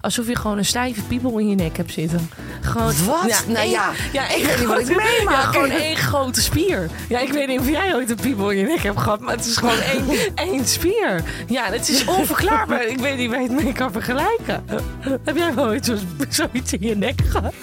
alsof je gewoon een stijve piemel in je nek hebt zitten. Gewoon, Wat? Ik weet niet wat ik meemaak. Ja, gewoon één grote spier. Ja, ik weet niet of jij ooit een piemel in je nek hebt gehad, maar het is gewoon één spier. Ja, het is onverklaarbaar. Ik weet niet waar je het mee kan vergelijken. Heb jij wel ooit zoiets in je nek gehad?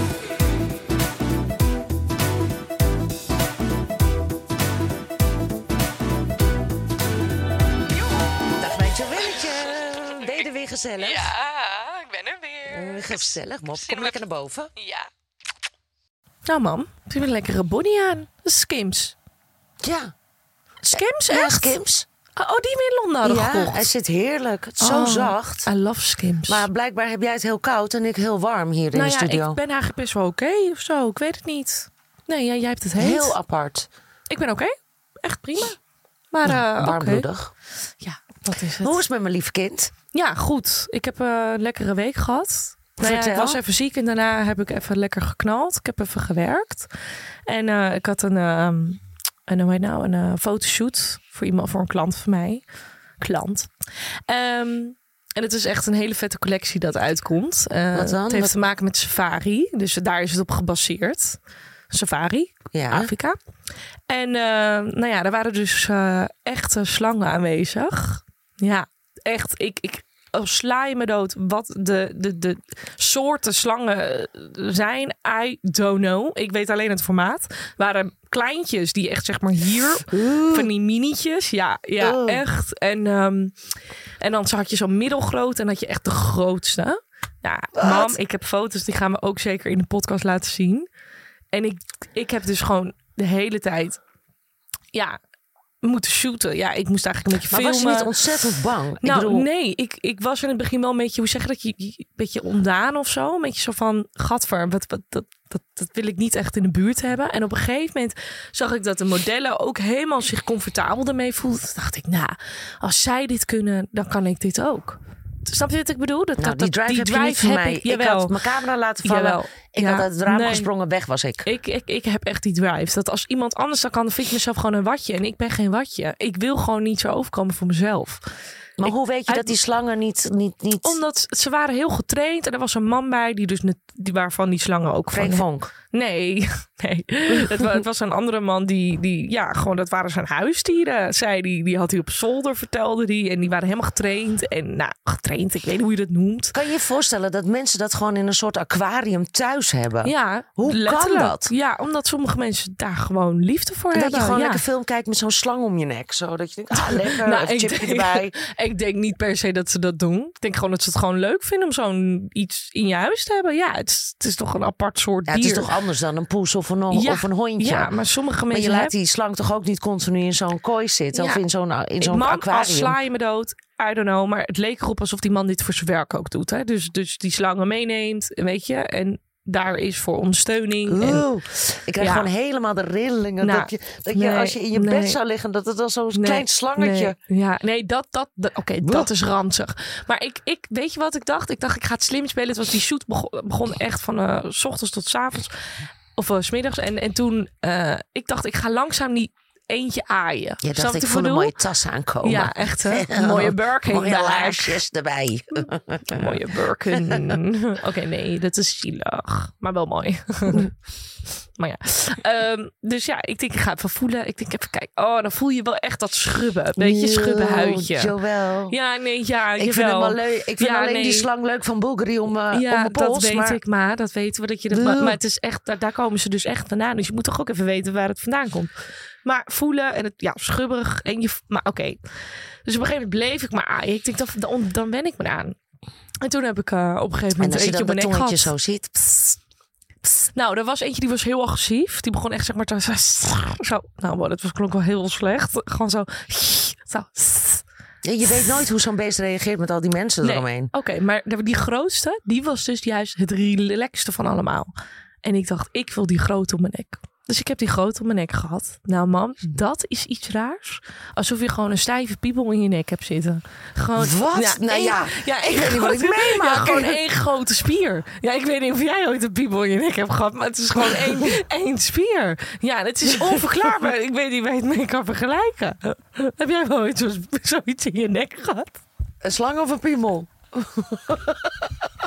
Weer gezellig. Ja, ik ben er weer. Gezellig, mop. Kom lekker naar boven. Ja. Nou, mam, ik heb een lekkere body aan. Dat is Skims. Ja. Skims, Ja, echt? Skims. Oh, die we in Londen hadden gekocht. Hij zit heerlijk. Het is zo zacht. I love Skims. Maar blijkbaar heb jij het heel koud en ik heel warm hier in de studio. Ik ben eigenlijk best wel oké of zo. Ik weet het niet. Nee, jij hebt het heet. Heel apart. Ik ben oké. Echt prima. Maar warmbloedig. Okay. Ja, dat is het. Hoe is het met mijn lief kind? Ja, goed. Ik heb een lekkere week gehad. Ik was even ziek en daarna heb ik even lekker geknald. Ik heb even gewerkt. En ik had een fotoshoot voor een klant van mij. En het is echt een hele vette collectie dat uitkomt. Wat dan? Het heeft te maken met safari. Dus daar is het op gebaseerd. Safari, Afrika. En er waren dus echte slangen aanwezig. Ja, echt. Ik sla je me dood wat de soorten slangen zijn. I don't know. Ik weet alleen het formaat. Waren kleintjes die echt zeg maar hier van die minietjes. Ja, echt. En dan had je zo'n middelgroot en had je echt de grootste. Ja, mam, ik heb foto's die gaan we ook zeker in de podcast laten zien. En ik heb dus gewoon de hele tijd moeten shooten. Ja, ik moest eigenlijk een beetje filmen. Maar was je niet ontzettend bang? Nee. Ik was in het begin wel een beetje, hoe zeg je dat? Een beetje ontdaan of zo. Een beetje zo van, gadver, dat wil ik niet echt in de buurt hebben. En op een gegeven moment zag ik dat de modellen ook helemaal zich comfortabel ermee voelden. Toen dacht ik, als zij dit kunnen, dan kan ik dit ook. Snap je wat ik bedoel? Die drive heb je niet van mij. Ik had mijn camera laten vallen. Jawel. Ik had uit het raam gesprongen, weg was ik. Ik heb echt die drive. Dat als iemand anders dat kan, dan vind ik mezelf gewoon een watje. En ik ben geen watje. Ik wil gewoon niet zo overkomen voor mezelf. Maar hoe weet je dat die slangen niet... Omdat ze waren heel getraind. En er was een man bij waarvan die slangen ook Freek Vonk. Nee. Het was een andere man die gewoon, dat waren zijn huisdieren. Die had hij op zolder, vertelde die. En die waren helemaal getraind. En getraind, ik weet niet hoe je dat noemt. Kan je je voorstellen dat mensen dat gewoon in een soort aquarium thuis hebben? Ja, hoe kan dat? Ja, omdat sommige mensen daar gewoon liefde voor hebben. Dat je gewoon lekker film kijkt met zo'n slang om je nek. Zo dat je denkt, lekker, een chipje erbij. Ik denk niet per se dat ze dat doen. Ik denk gewoon dat ze het gewoon leuk vinden om zo'n iets in je huis te hebben. Ja, het is toch een apart soort dier. Het is toch anders dan een poes of een hondje. Ja, maar sommige mensen... Maar je laat die slang toch ook niet continu in zo'n kooi zitten? Ja. Of in zo'n aquarium? Als sla je me dood. I don't know. Maar het leek erop alsof die man dit voor zijn werk ook doet. Hè? Dus die slangen meeneemt, weet je. En daar is voor ondersteuning. Ik krijg gewoon helemaal de rillingen. Dat je als je in je bed zou liggen, dat het dan zo'n klein slangetje... Dat is ranzig. Maar ik weet je wat ik dacht? Ik dacht, ik ga het slim spelen. Het was die shoot begon echt van 's ochtends tot 's avonds. Of 's middags. En toen, ik dacht, ik ga langzaam die eentje aaien. Je dacht, ik voel een mooie tas aankomen. Ja, echt hè. Mooie Birkin. Mooie laarsjes erbij. Mooie Birkin. Oké, nee, dat is zielig. Maar wel mooi. Maar ja. Dus ja, ik denk, ik ga even voelen. Ik denk, even kijken. Oh, dan voel je wel echt dat schrubben. Beetje schrubbenhuidje. Jawel. Ja, nee, ja. Ik vind het wel leuk. Ik vind alleen die slang leuk van Bulgari om mijn pols. Dat weet ik maar. Dat weten we dat je dat... Maar het is echt, daar komen ze dus echt vandaan. Dus je moet toch ook even weten waar het vandaan komt. Maar voelen en het schubberig. Maar oké. Dus op een gegeven moment bleef ik maar aaien. Ik denk, dan wen ik me aan. En toen heb ik op een gegeven moment eentje op mijn nek gehad. En als je dat tongetje zo ziet... Nou, er was eentje die was heel agressief. Die begon echt zeg maar te... Zo. Nou, dat klonk wel heel slecht. Gewoon zo... Je weet nooit hoe zo'n beest reageert met al die mensen eromheen. Oké, maar die grootste, die was dus juist het relaxste van allemaal. En ik dacht, ik wil die grote op mijn nek. Dus ik heb die grote op mijn nek gehad. Nou mam, dat is iets raars. Alsof je gewoon een stijve piemel in je nek hebt zitten. Gewoon, wat? Ik weet niet wat ik meemaak. Gewoon één grote spier. Ja, ik weet niet of jij ooit een piemel in je nek hebt gehad. Maar het is gewoon één spier. Ja, het is onverklaarbaar. Ik weet niet waar je het mee kan vergelijken. Heb jij wel ooit zoiets in je nek gehad? Een slang of een piemel?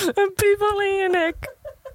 Een piemel in je nek.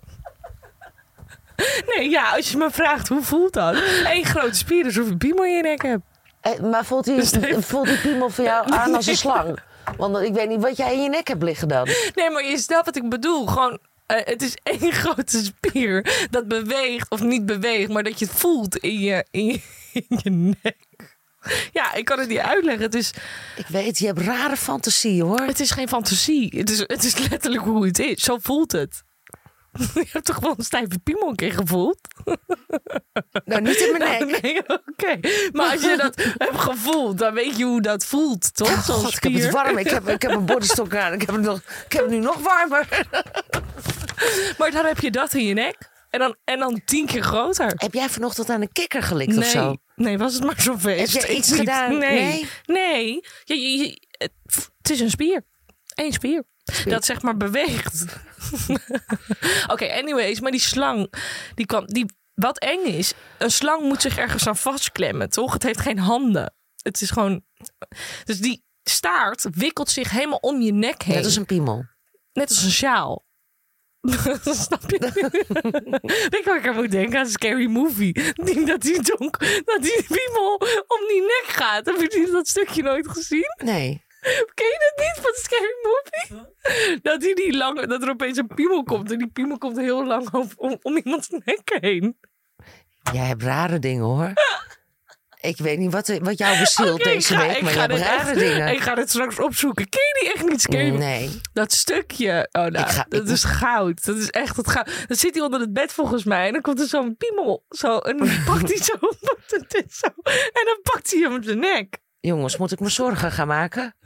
Nee, ja, als je me vraagt, hoe voelt dat? Eén grote spier is of je een piemel in je nek hebt. Maar voelt die piemel voor jou aan als een slang? Want ik weet niet wat jij in je nek hebt liggen dan. Nee, maar je snapt wat ik bedoel. Gewoon, het is één grote spier dat beweegt of niet beweegt, maar dat je het voelt in je nek. Ja, ik kan het niet uitleggen. Het is, ik weet, je hebt rare fantasie, hoor. Het is geen fantasie. Het is letterlijk hoe het is. Zo voelt het. Je hebt toch wel een stijve piemel een keer gevoeld? Nou, niet in mijn nek. Nee, oké. Maar als je dat hebt gevoeld, dan weet je hoe dat voelt, toch? Oh, God, ik heb het warm. Ik heb een bodystok aan. Ik heb het nu nog warmer. Maar dan heb je dat in je nek. En dan 10 keer groter. Heb jij vanochtend aan een kikker gelikt of zo? Nee, was het maar zo'n feest. Heb jij iets gedaan? Nee. Het is een spier. Eén spier. Dat zeg maar beweegt. Oké, anyways. Maar die slang, wat eng is. Een slang moet zich ergens aan vastklemmen, toch? Het heeft geen handen. Het is gewoon... Dus die staart wikkelt zich helemaal om je nek heen. Net als een piemel. Net als een sjaal. Snap je? Weet je wat ik aan moet denken? Aan Scary Movie. Dat die piemel om die nek gaat. Heb je dat stukje nooit gezien? Nee. Ken je dat niet van Scary Movie? Dat er opeens een piemel komt. En die piemel komt heel lang om iemands nek heen. Jij hebt rare dingen, hoor. Ik weet niet wat jou bezielt deze week, maar je hebt rare dingen. Ik ga het straks opzoeken. Ken je die echt niet, Scary? Nee. Dat stukje, dat is goud. Dat is echt het goud. Dan zit hij onder het bed volgens mij. En dan komt er zo'n piemel. En dan pakt hij zo. En dan pakt hij hem op zijn nek. Jongens, moet ik me zorgen gaan maken?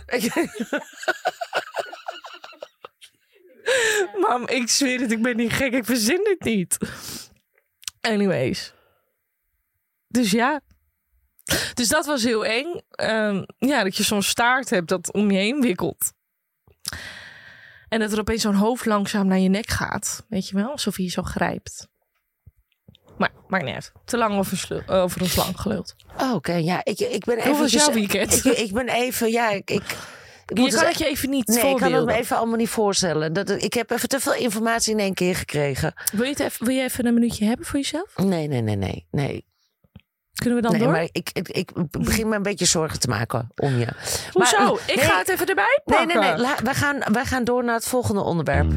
Mam, ik zweer het, ik ben niet gek. Ik verzin dit niet. Anyways. Dus ja. Dus dat was heel eng. Dat je zo'n staart hebt dat om je heen wikkelt. En dat er opeens zo'n hoofd langzaam naar je nek gaat. Weet je wel? Alsof hij je zo grijpt. Maar maakt niet uit. Te lang over een slang geluld. Oké, ja. Ik ben even... Hoe was jouw weekend? Ik ben even... Ja, ik je kan het je even niet voorbeelden. Ik kan het me even allemaal niet voorstellen. Ik heb even te veel informatie in één keer gekregen. Wil je even een minuutje hebben voor jezelf? Nee. Kunnen we dan door? Maar ik begin me een beetje zorgen te maken om je. Hoezo? Ik ga het even erbij pakken. Nee. Wij gaan door naar het volgende onderwerp.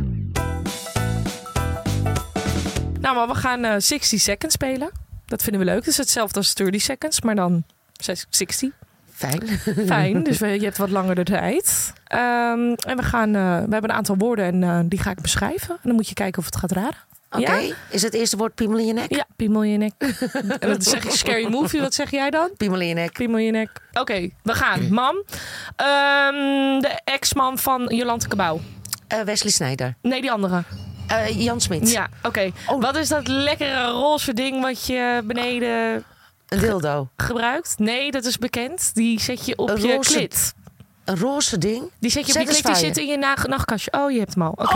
Nou, maar we gaan 60 seconds spelen. Dat vinden we leuk. Het is hetzelfde als 30 seconds, maar dan 60. Fijn, dus je hebt wat langer de tijd. En we hebben een aantal woorden en die ga ik beschrijven. En dan moet je kijken of het gaat raden. Oké. Ja? Is het eerste woord piemel in je nek? Ja, piemel in je nek. En dan zeg ik Scary Movie. Wat zeg jij dan? Piemel in je nek. Piemel in je nek. Oké, we gaan. Mam. De ex-man van Jolante Cabau. Wesley Snijder. Nee, die andere. Jan Smit. Ja, oké. Oh. Wat is dat lekkere roze ding wat je beneden... Een dildo. Gebruikt? Nee, dat is bekend. Die zet je op je klit. Een roze ding? Die zet je op je klit, die zit in je nachtkastje. Oh, je hebt hem al. Oké.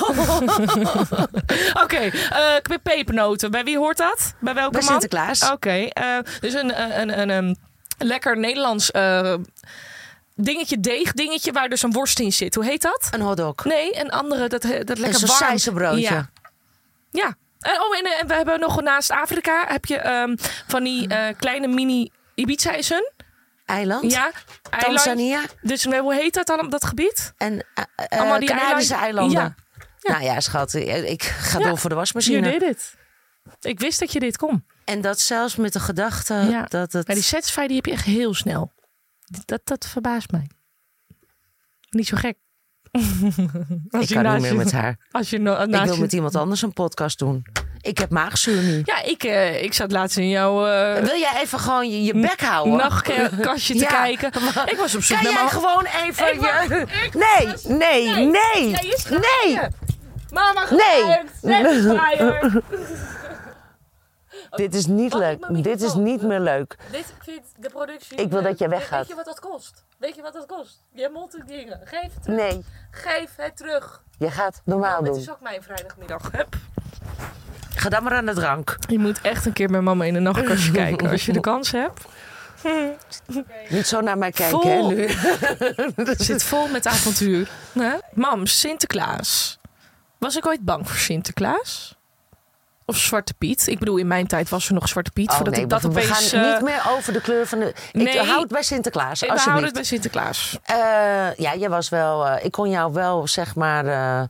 Oké, pepernoten. Bij wie hoort dat? Bij welke man? Bij Sinterklaas. Oké. Dus een lekker Nederlands deegdingetje waar dus een worst in zit. Hoe heet dat? Een hotdog. Nee, een andere, dat lekker warm. Een sausijzenbroodje. Ja. En we hebben nog naast Afrika heb je van die kleine mini Ibiza is een eiland. Ja, Tanzania. Dus hoe heet dat dan, dat gebied? En allemaal die Canadische eilanden. Ja. Nou ja, schat, ik ga door voor de wasmachine. Je deed het. Ik wist dat je dit kon. En dat zelfs met de gedachte dat het... Maar die Satisfy die heb je echt heel snel. Dat verbaast mij. Niet zo gek. Ik kan niet meer met haar. Ik wil met iemand anders een podcast doen. Ik heb maagzuur nu. Ja, ik zat laatst in jouw... Wil jij even gewoon je bek houden? Nachtkastje te kijken. Ik was op zoek naar... Kan jij gewoon even... Nee. Mama gebruikt. Nee. Dit is niet leuk. Dit is niet meer leuk. Dit vindt de productie... Ik wil dat jij weggaat. Weet je wat dat kost? Je moet dingen. Geef het terug. Nee. Geef het terug. Je gaat normaal doen. Het is ook mijn vrijdagmiddag. Hup. Ga dan maar aan de drank. Je moet echt een keer met mama in de nachtkastje kijken als je de kans hebt. Niet zo naar mij kijken, hè, nu. Het zit vol met avontuur. Mam, Sinterklaas. Was ik ooit bang voor Sinterklaas? Of Zwarte Piet? Ik bedoel, in mijn tijd was er nog Zwarte Piet. Voordat ik dat opeens... We gaan niet meer over de kleur van de... Ik houd het bij Sinterklaas. We houden het bij Sinterklaas. Jij was wel... ik kon jou wel, zeg maar...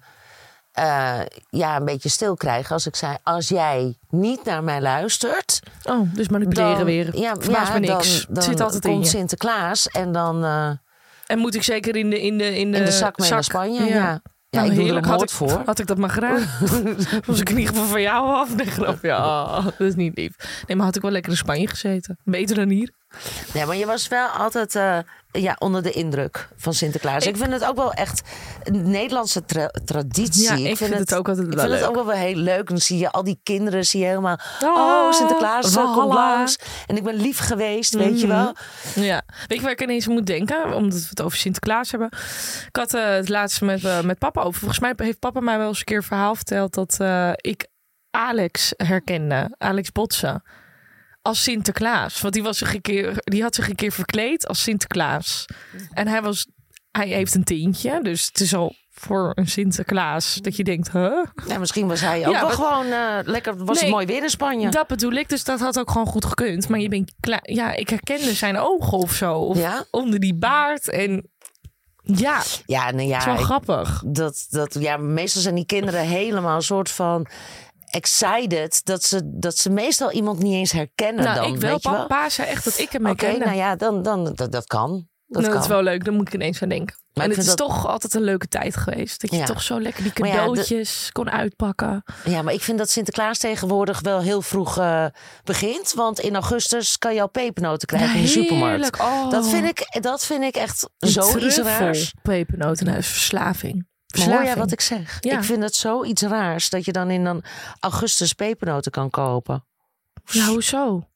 een beetje stil krijgen als ik zei... Als jij niet naar mij luistert... Oh, dus manipuleren weer. Ja, me niks. Dan zit altijd komt in je. Sinterklaas en dan... en moet ik zeker in de zak mee naar Spanje? Ja. Ja, nou, ik doe heerlijk. er een voor. Had ik dat maar gedaan. Was ik in ieder geval van jou af. Nee, grapje. Ja, dat is niet lief. Nee, maar had ik wel lekker in Spanje gezeten. Beter dan hier. Ja, maar je was wel altijd onder de indruk van Sinterklaas. Ik vind het ook wel echt een Nederlandse traditie. Ja, ik vind het ook altijd wel leuk. Ik vind het ook wel heel leuk. Dan zie je al die kinderen, zie je helemaal... Oh, Sinterklaas komt langs. En ik ben lief geweest, weet je wel. Ja. Weet je waar ik ineens moet denken? Omdat we het over Sinterklaas hebben. Ik had het laatst met papa over. Volgens mij heeft papa mij wel eens een keer een verhaal verteld... dat ik Alex herkende. Alex Botsen. Als Sinterklaas. Want die had zich een keer verkleed als Sinterklaas. En hij heeft een tintje. Dus het is al voor een Sinterklaas dat je denkt, huh? Ja, misschien was hij ook wel gewoon lekker. Was het mooi weer in Spanje? Dat bedoel ik. Dus dat had ook gewoon goed gekund. Maar je bent klaar. Ja, ik herkende zijn ogen of zo. Of onder die baard. En ja, nou ja, het is wel grappig. Meestal zijn die kinderen helemaal een soort van... excited dat ze meestal iemand niet eens herkennen. Nou, dan, ik wel. Weet je wel? Papa zei echt dat ik hem herkende. Oké, nou ja, dan dat kan. Dat is wel leuk. Daar moet ik ineens aan denken. Maar het is toch altijd een leuke tijd geweest. Dat je toch zo lekker die cadeautjes kon uitpakken. Ja, maar ik vind dat Sinterklaas tegenwoordig wel heel vroeg begint. Want in augustus kan je al pepernoten krijgen in de supermarkt. Oh. Dat vind ik echt zoiets raars. Pepernoten, dat is verslaving. Hoor jij wat ik zeg? Ja. Ik vind het zoiets raars dat je dan in augustus pepernoten kan kopen. Ja, hoezo?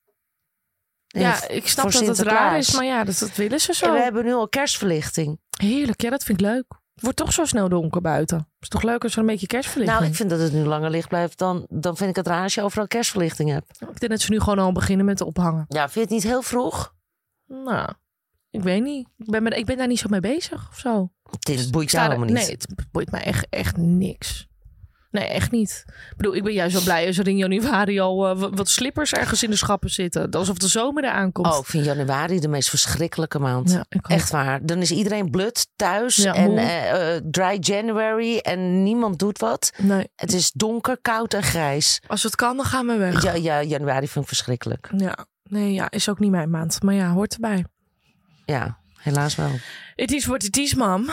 Ja, ik snap dat het raar is, maar ja, dat willen ze zo. En we hebben nu al kerstverlichting. Heerlijk, ja, dat vind ik leuk. Het wordt toch zo snel donker buiten. Het is toch leuk als er een beetje kerstverlichting... Nou, ik vind dat het nu langer licht blijft. Dan vind ik het raar als je overal kerstverlichting hebt. Ik denk dat ze nu gewoon al beginnen met ophangen. Ja, vind je het niet heel vroeg? Nou, ik weet niet. Ik ben daar niet zo mee bezig of zo. Het boeit jou helemaal niet. Nee, het boeit mij echt niks. Nee, echt niet. Ik bedoel, ik ben juist wel blij als er in januari al wat slippers ergens in de schappen zitten. Alsof de zomer eraan komt. Oh, ik vind januari de meest verschrikkelijke maand. Ja, echt waar. Dan is iedereen blut thuis. En dry January en niemand doet wat. Nee. Het is donker, koud en grijs. Als het kan, dan gaan we weg. Ja, januari vind ik verschrikkelijk. Ja, nee, is ook niet mijn maand. Maar ja, hoort erbij. Ja, helaas wel. Het is wat het is, mam.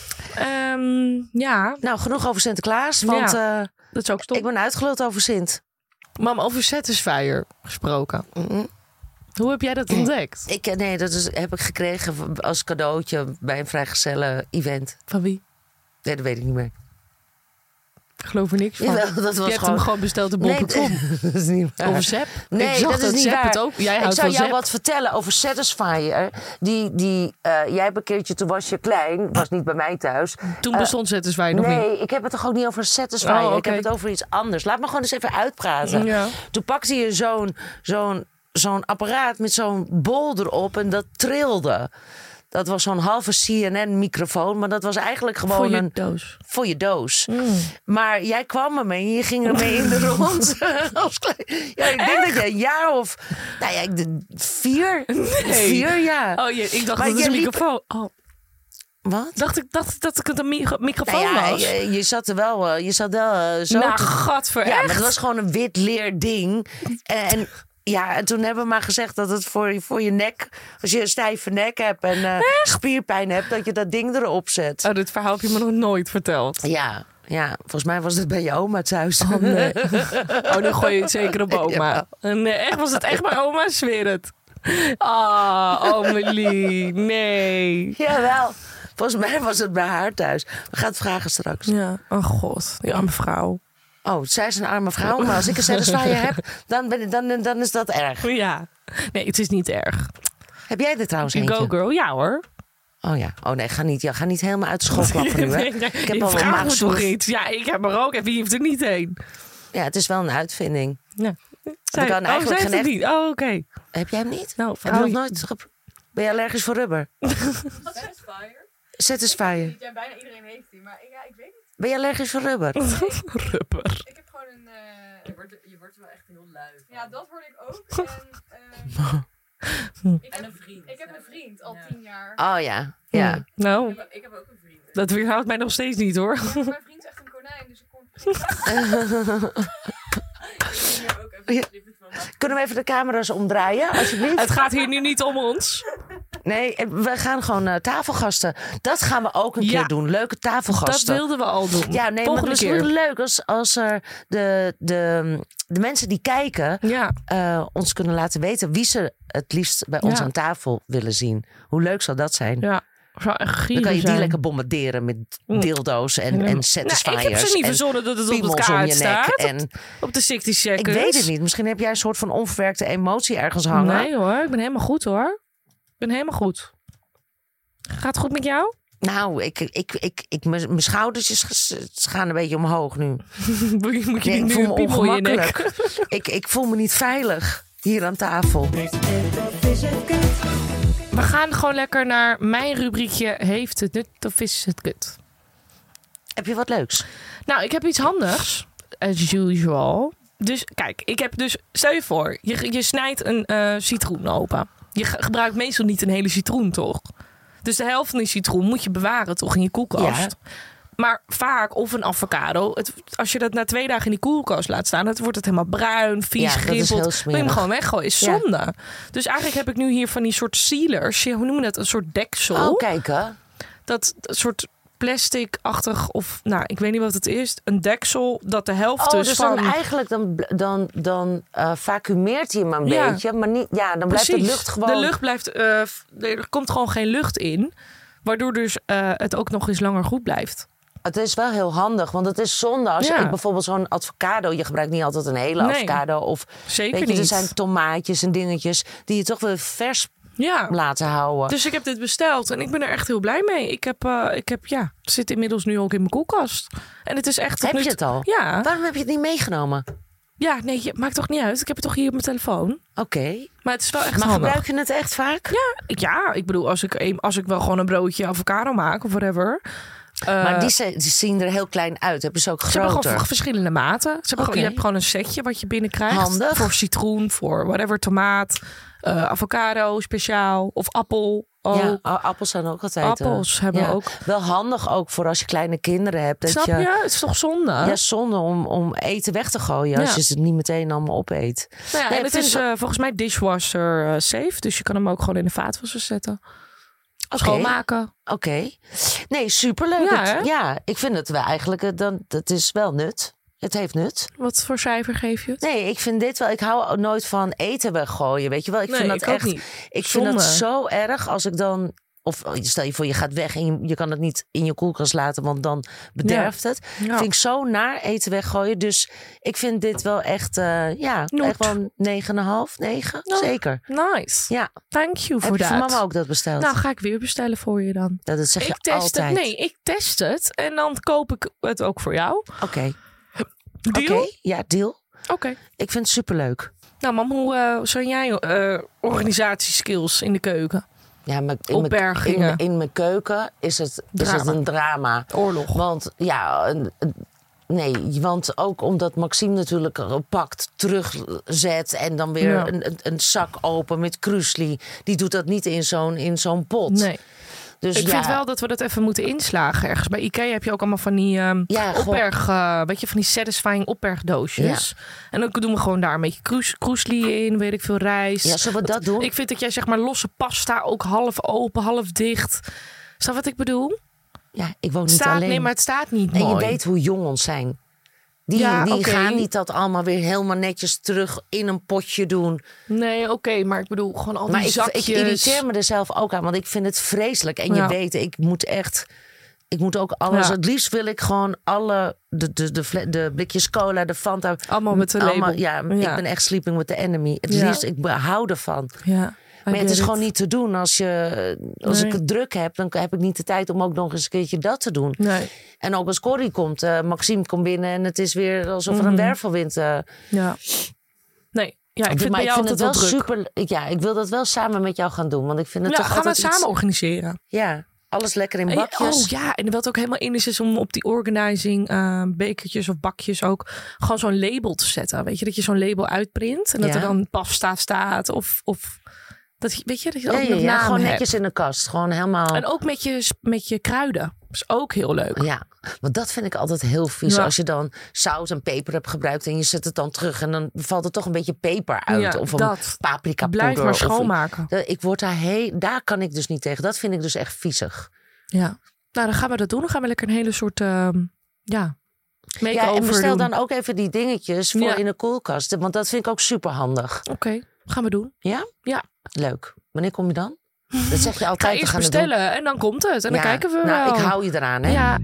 Ja. Nou, genoeg over Sinterklaas, want dat is ook stom. Ik ben uitgeluld over Sint. Mam, over Satisfyer gesproken. Hoe heb jij dat ontdekt? Dat heb ik gekregen als cadeautje bij een vrijgezellen event. Van wie? Nee, dat weet ik niet meer. Ik geloof er niks van. Jawel, dat was je hebt hem gewoon besteld op bol.com. Nee, dat is niet waar. Over Zep? Nee, dat is niet waar. Het ook. Jij ik zou jou Zep. wat vertellen over Satisfyer. Jij hebt een keertje, toen was je klein. Was niet bij mij thuis. Toen bestond Satisfyer nog niet. Nee, ik heb het toch ook niet over Satisfyer. Oh, okay. Ik heb het over iets anders. Laat me gewoon eens even uitpraten. Ja. Toen pakte je zo'n apparaat met zo'n bol erop. En dat trilde. Dat was zo'n halve CNN-microfoon. Maar dat was eigenlijk gewoon voor je doos. Maar jij kwam ermee en je ging ermee in de rond. Ja, ik denk dat je een jaar of... Nou ja, 4. Nee. 4 jaar. Oh, ik dacht dat het een microfoon... Oh. Wat? Dacht ik dat het een microfoon was? Je zat er wel... Je zat wel zo... Nou, gadver, ja, maar het was gewoon een wit leer ding. En toen hebben we maar gezegd dat het voor je nek... Als je een stijve nek hebt en spierpijn hebt... dat je dat ding erop zet. Oh, dit verhaal heb je me nog nooit verteld. Ja, volgens mij was het bij je oma thuis. Oh, nee. Oh, dan gooi je het zeker op oma. Ja. Nee, was het echt bij oma? Zweer het. Omelie, nee. Jawel. Volgens mij was het bij haar thuis. We gaan het vragen straks. Ja, oh god, die arme vrouw. Oh, zij is een arme vrouw, maar als ik een Satisfyer heb, dan is dat erg. Ja, nee, het is niet erg. Heb jij er trouwens eentje? Go girl, ja hoor. Oh ja, nee, ga niet helemaal uit de school klappen nu, hè? Ik heb al vraag me toch iets. Ja, ik heb er ook en wie heeft er niet heen? Ja, het is wel een uitvinding. Ja. Eigenlijk niet. Oh, oké. Heb jij hem niet? Nou, heb je nog nooit ben je allergisch voor rubber? Satisfyer? Satisfier? Ja, bijna iedereen heeft die, maar ik weet niet. Ben je allergisch voor rubber? Rubber. Ik heb gewoon een... Je wordt wel echt heel lui. Ja, dat word ik ook. En een vriend. Ik heb een vriend al 10 jaar. Oh ja. Nou, Ik heb ook een vriend. dat weerhoudt mij nog steeds niet hoor. Ja, mijn vriend is echt een konijn, dus ik kom... Kunnen we even de camera's omdraaien, alsjeblieft? Het gaat hier nu niet om ons. Nee, we gaan gewoon tafelgasten. Dat gaan we ook een keer doen. Leuke tafelgasten. Dat wilden we al doen. Ja, nee, maar het is wel leuk als er de mensen die kijken ons kunnen laten weten wie ze het liefst bij ons aan tafel willen zien. Hoe leuk zal dat zijn? Ja. Zou echt dan kan je die zijn. lekker bombarderen met dildo's en satisfiers. Ik heb ze niet verzonnen dat het op het kaart staat. Op de 60 seconds. Ik weet het niet. Misschien heb jij een soort van onverwerkte emotie ergens hangen. Nee hoor, ik ben helemaal goed hoor. Gaat het goed met jou? Nou, mijn schouders gaan een beetje omhoog nu. Moet je nu een piemel in je nek? Ik voel me niet veilig hier aan tafel. We gaan gewoon lekker naar mijn rubriekje. Heeft het nut of is het kut? Heb je wat leuks? Nou, ik heb iets handigs. As usual. Dus kijk, stel je voor. Je snijdt een citroen open. Je gebruikt meestal niet een hele citroen, toch? Dus de helft van die citroen moet je bewaren toch in je koelkast. Ja. Maar vaak, of een avocado. Als je dat na 2 dagen in die koelkast laat staan, dan wordt het helemaal bruin, vies, gerimpeld. Dan moet je hem gewoon weggooien. Is zonde. Ja. Dus eigenlijk heb ik nu hier van die soort sealers. Hoe noem je dat? Een soort deksel. Oh, kijk hè. Dat soort plastic-achtig, of nou, ik weet niet wat het is. Een deksel dat de helft dus van... dan eigenlijk dan vacuumeert hij hem een beetje. Maar niet, dan blijft de lucht gewoon... De lucht blijft... er komt gewoon geen lucht in. Waardoor dus het ook nog eens langer goed blijft. Het is wel heel handig, want het is zonde als je bijvoorbeeld zo'n avocado... Je gebruikt niet altijd een hele avocado. Of, zeker niet. Er zijn tomaatjes en dingetjes die je toch wel vers laten houden. Dus ik heb dit besteld en ik ben er echt heel blij mee. Ik heb het zit inmiddels nu ook in mijn koelkast. En het is echt... Heb je het al? Ja. Waarom heb je het niet meegenomen? Ja, nee, maakt toch niet uit. Ik heb het toch hier op mijn telefoon. Oké. Maar het is wel echt handig. handig. Gebruik je het echt vaak? Ja, ik bedoel, als ik wel gewoon een broodje avocado maak of whatever... maar die zien er heel klein uit. Hebben ze ook groter? Ze hebben gewoon verschillende maten. Je hebt gewoon een setje wat je binnenkrijgt. Handig. Voor citroen, voor whatever, tomaat, avocado speciaal of appel. Ja, appels zijn ook altijd. Appels hebben ook. Wel handig ook voor als je kleine kinderen hebt. Dat Snap je? Het is toch zonde? Ja, zonde om eten weg te gooien als je het niet meteen allemaal opeet. Nou ja, en het is volgens mij dishwasher safe. Dus je kan hem ook gewoon in de vaatwasser zetten. Schoonmaken. Oké. Nee, superleuk. Ik vind het wel eigenlijk... Het is wel nut. Het heeft nut. Wat voor cijfer geef je het? Nee, ik vind dit wel... Ik hou nooit van eten weggooien, weet je wel. Ik vind dat echt... Niet. Ik vind dat zo erg als ik dan... Of stel je voor, je gaat weg en je kan het niet in je koelkast laten, want dan bederft het. Ja. Vind ik zo naar eten weggooien. Dus ik vind dit wel echt, echt wel 9,5, 9. No. Zeker. Nice. Ja. Thank you voor dat. Heb je voor mama ook dat besteld? Nou, ga ik weer bestellen voor je dan. Ja, dat zeg je altijd. Nee, ik test het en dan koop ik het ook voor jou. Oké. Deal? Ja, deal. Oké. Ik vind het superleuk. Nou mam, hoe zijn jij organisatieskills in de keuken? Ja, in mijn keuken is het een drama. Oorlog. Want want ook omdat Maxime natuurlijk pakt, terugzet en dan weer een zak open met kruisli. Die doet dat niet in zo'n pot. Nee. Dus ik vind wel dat we dat even moeten inslagen ergens. Bij Ikea heb je ook allemaal van die weet je, van die satisfying opbergdoosjes. Ja. En dan doen we gewoon daar een beetje kroesli in, weet ik veel, rijst. Ja, zullen we dat doen? Ik vind dat jij zeg maar losse pasta ook half open, half dicht. Is dat wat ik bedoel? Ja, ik woon niet alleen. Nee, maar het staat niet mooi. En je weet hoe jong ons zijn. Die gaan niet dat allemaal weer helemaal netjes terug in een potje doen. Nee, oké, maar ik bedoel gewoon al die zakjes. Ik irriteer me er zelf ook aan, want ik vind het vreselijk. En je weet, ik moet ook alles... Ja. Het liefst wil ik gewoon alle... De blikjes cola, de Fanta... Allemaal met de label. Ik ben echt sleeping with the enemy. Het liefst, ik hou ervan. Ja. Maar het is gewoon niet te doen. Als ik het druk heb, dan heb ik niet de tijd om ook nog eens een keertje dat te doen. Nee. En ook als Corrie komt, Maxime komt binnen en het is weer alsof er een wervelwind... Ja. Nee. Ja, ik vind het wel super. Ja, ik wil dat wel samen met jou gaan doen, want ik vind het toch gaan altijd we het samen organiseren. Ja. Alles lekker in bakjes. En wat ook helemaal in is om op die organizing bekertjes of bakjes ook gewoon zo'n label te zetten. Weet je, dat je zo'n label uitprint en dat er dan pasta staat of dat, weet je, dat je ook nog naam gewoon hebt. netjes in de kast. Gewoon helemaal... En ook met je kruiden. Dat is ook heel leuk. Ja, want dat vind ik altijd heel vies. Ja. Als je dan zout en peper hebt gebruikt en je zet het dan terug en dan valt er toch een beetje peper uit. Ja, of een paprika poeder. Blijf maar schoonmaken. Ik word daar kan ik dus niet tegen. Dat vind ik dus echt viezig. Ja, nou dan gaan we dat doen. Dan gaan we lekker een hele soort make-over en bestel doen. dan ook even die dingetjes voor in de koelkast. Want dat vind ik ook super handig. Oké, gaan we doen. Ja? Ja. Leuk. Wanneer kom je dan? Dat zeg je altijd. Ga eerst bestellen en dan komt het. En dan kijken we wel. Ik hou je eraan, hè? Ja.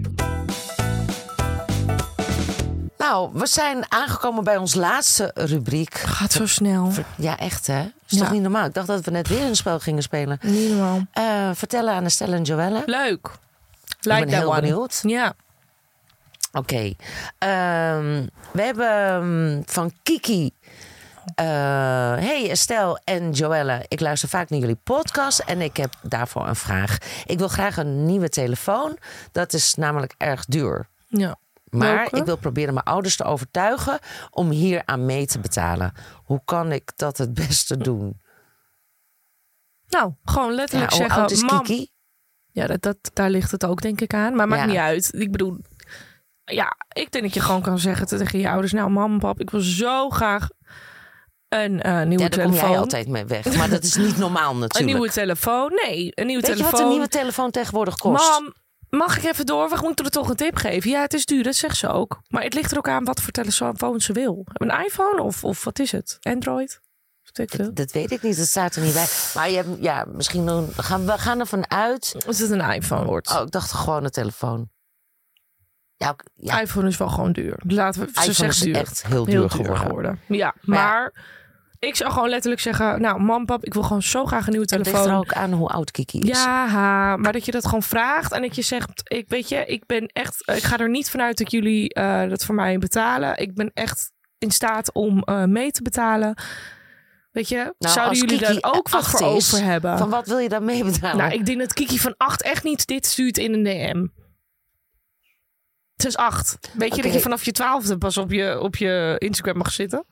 Nou, we zijn aangekomen bij ons laatste rubriek. Gaat zo snel. Ja, echt hè? Is toch niet normaal? Ik dacht dat we net weer een spel gingen spelen. Niet normaal. Vertellen aan Estelle en Joelle. Leuk. Ik ben heel benieuwd. Ja. Oké. We hebben van Kiki... hey Estelle en Joelle, ik luister vaak naar jullie podcast en ik heb daarvoor een vraag. Ik wil graag een nieuwe telefoon. Dat is namelijk erg duur. Ja. Maar ik wil proberen mijn ouders te overtuigen om hier aan mee te betalen. Hoe kan ik dat het beste doen? Nou, gewoon letterlijk zeggen... Hoe oud is Kiki? Ja, daar ligt het ook denk ik aan. Maar maakt niet uit. Ik bedoel... Ja, ik denk dat je gewoon kan zeggen tegen je ouders... Nou, mam, pap, ik wil zo graag een nieuwe telefoon. Daar kom jij altijd mee weg. Maar dat is niet normaal natuurlijk. Een nieuwe telefoon? Nee, een nieuwe telefoon. Weet je wat een nieuwe telefoon tegenwoordig kost? Mam, mag ik even door? We moeten er toch een tip geven? Ja, het is duur, dat zegt ze ook. Maar het ligt er ook aan wat voor telefoon ze wil. Een iPhone of wat is het? Android? Dat weet ik niet, dat staat er niet bij. Maar je hebt, misschien we gaan ervan uit... Als het een iPhone wordt. Oh, ik dacht gewoon een telefoon. Ja. iPhone is wel gewoon duur. Laten we, ze zegt duur. Echt heel duur geworden. Ja, maar ik zou gewoon letterlijk zeggen... Nou, mam, pap, ik wil gewoon zo graag een nieuwe telefoon. Het ligt er ook aan hoe oud Kiki is. Ja, maar dat je dat gewoon vraagt. En dat je zegt, ik ga er niet vanuit dat jullie dat voor mij betalen. Ik ben echt in staat om mee te betalen. Weet je, zouden jullie daar ook wat voor over hebben? Van wat wil je dan mee betalen? Nou, ik denk dat Kiki van 8 echt niet dit stuurt in een DM. Het is 8. Weet je dat je vanaf je 12e pas op je Instagram mag zitten?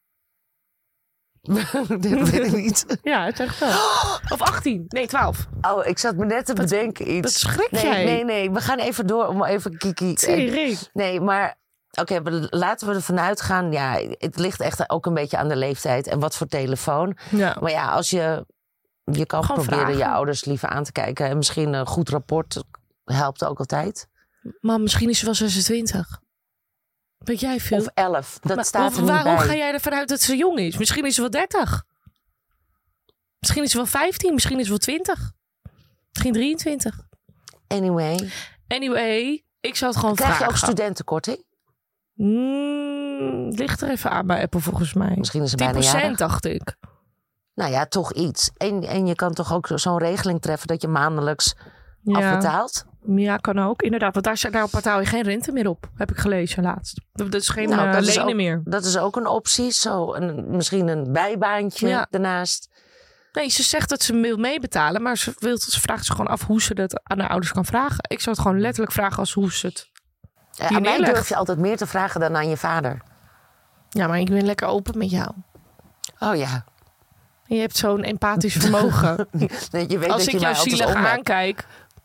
Dat weet ik niet. Ja, het zegt wel. Of 18. Nee, 12. Oh, ik zat me net te bedenken iets. Dat schrik jij. Nee. We gaan even door om even Kiki... Nee, maar... Oké, laten we ervan uitgaan. Ja, het ligt echt ook een beetje aan de leeftijd. En wat voor telefoon. Ja. Maar ja, als je kan gewoon proberen vragen. Je ouders liever aan te kijken. En misschien een goed rapport helpt ook altijd. Maar misschien is ze wel 26. Weet jij veel? Of 11. Dat staat er niet bij. Waarom ga jij ervan uit dat ze jong is? Misschien is ze wel 30. Misschien is ze wel 15. Misschien is ze wel 20. Misschien 23. Anyway, ik zou het gewoon vragen. Krijg je ook studentenkorting? Ligt er even aan bij Apple volgens mij. Misschien is het bijna jarig. 10% dacht ik. Nou ja, toch iets. En je kan toch ook zo'n regeling treffen dat je maandelijks afbetaalt? Ja, kan ook. Inderdaad, want daar betaal je geen rente meer op. Heb ik gelezen laatst. Dat is geen lenen meer. Dat is ook een optie. Misschien een bijbaantje daarnaast. Nee, ze zegt dat ze wil meebetalen. Maar ze vraagt zich gewoon af hoe ze dat aan haar ouders kan vragen. Ik zou het gewoon letterlijk vragen als hoe ze het... aan mij durf je altijd meer te vragen dan aan je vader. Ja, maar ik ben lekker open met jou. Oh ja. En je hebt zo'n empathisch vermogen. Je weet als dat ik je jou zielig aankijk...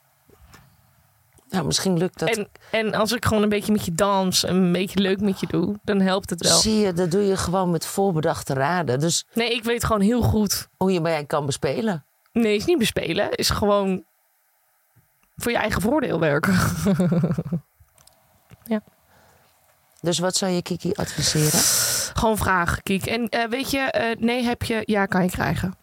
Nou, misschien lukt dat. En als ik gewoon een beetje met je dans en een beetje leuk met je doe, dan helpt het wel. Zie je, dat doe je gewoon met voorbedachte raden. Dus nee, ik weet gewoon heel goed hoe je mij kan bespelen. Nee, is niet bespelen. Is gewoon voor je eigen voordeel werken. Ja. Dus wat zou je Kiki adviseren? Gewoon vragen, Kiki. En weet je, nee heb je, ja kan je krijgen.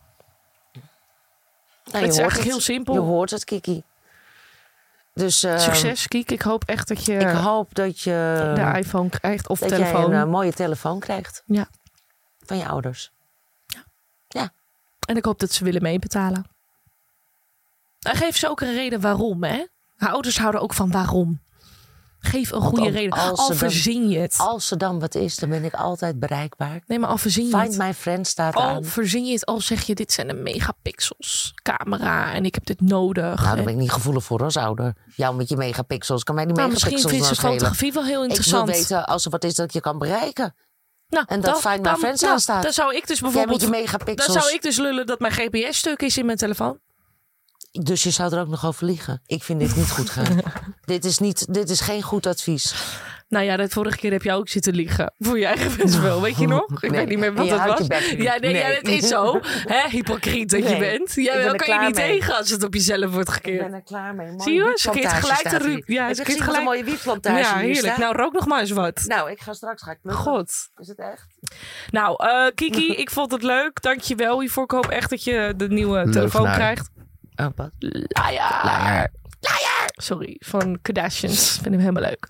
Nou, het is eigenlijk heel simpel. Je hoort het, Kiki. Dus, succes, Kiek. Ik hoop echt dat je... Ik hoop dat je... de iPhone krijgt of dat telefoon. Dat jij een mooie telefoon krijgt. Ja. Van je ouders. Ja. En ik hoop dat ze willen meebetalen. En geef ze ook een reden waarom, hè? Haar ouders houden ook van waarom. Geef een goede reden. Al verzin je het. Als er dan wat is, dan ben ik altijd bereikbaar. Nee, maar al verzin je het. Find my friend staat aan. Al verzin je het, al zeg je dit zijn de megapixels camera en ik heb dit nodig. Nou, daar ben ik niet gevoelig voor als ouder. Jou met je megapixels. Kan mij die megapixels misschien vindt ze fotografie wel heel interessant. Ik wil weten als er wat is dat ik je kan bereiken. Nou, en dat Find My Friends aanstaat. Dan zou ik dus bijvoorbeeld... Jij met je megapixels. Dan zou ik dus lullen dat mijn GPS-stuk is in mijn telefoon. Dus je zou er ook nog over liegen. Ik vind dit niet goed gaan. Dit is geen goed advies. Nou ja, de vorige keer heb je ook zitten liegen. Voor je eigen best wel, weet je nog? Ik weet niet meer wat het was. Het is zo. Hè, hypocriet dat je bent. Jij kan je niet tegen als het op jezelf wordt gekeerd. Ik ben er klaar mee. Zie je? Ze keert gelijk de ruik. Ja, ze keert gelijk een mooie wietplantage. Ja, heerlijk. Nou, rook nog maar eens wat. Nou, ik ga straks plukken. God. Is het echt? Nou, Kiki, ik vond het leuk. Dank je wel hiervoor. Ik hoop echt dat je de nieuwe telefoon krijgt. Oh, wat? Liar. Sorry, van Kardashians. Ik vind hem helemaal leuk.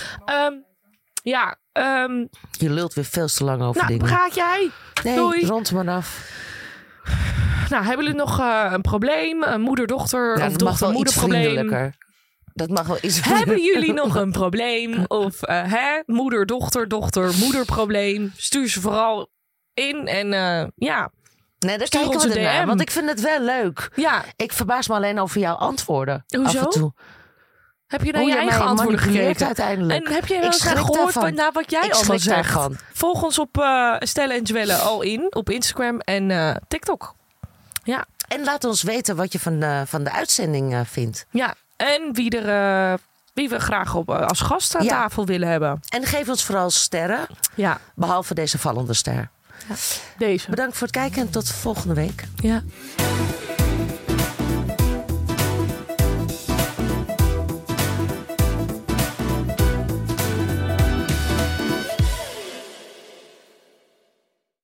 Je lult weer veel te lang over dingen. Praat jij? Nee, doei. Rond maar af. Nou, hebben jullie nog een probleem? Een moeder-dochter of dochter-moeder-probleem? Dat mag wel iets Hebben jullie nog een probleem? Of moeder-dochter, dochter-moeder-probleem? Stuur ze vooral in en Nee, daar kijken we naar, want ik vind het wel leuk. Ja. Ik verbaas me alleen over jouw antwoorden. Hoezo? Af en toe. Heb je naar je eigen antwoorden gekeken? Uiteindelijk. En heb je gehoord naar wat jij allemaal zegt? Daarvan. Volg ons op Stella en Joelle al in op Instagram en TikTok. Ja. En laat ons weten wat je van de uitzending vindt. Ja, en wie we graag als gast aan tafel willen hebben. En geef ons vooral sterren. Ja. Behalve deze vallende ster. Ja. Deze. Bedankt voor het kijken en tot volgende week. Ja.